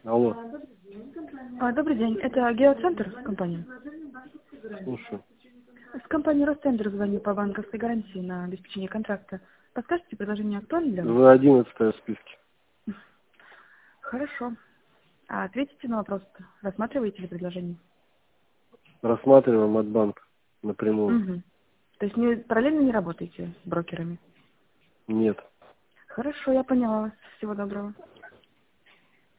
Алло. Добрый день, это Геоцентр компания? Слушаю. С компании Ростендер звоню по банковской гарантии на обеспечение контракта. Подскажите, предложение актуально для вас? Вы 11-я в списке. Хорошо. А ответите на вопрос, рассматриваете ли предложение? Рассматриваем от банка напрямую. Угу. То есть параллельно не работаете с брокерами? Нет. Хорошо, я поняла вас. Всего доброго.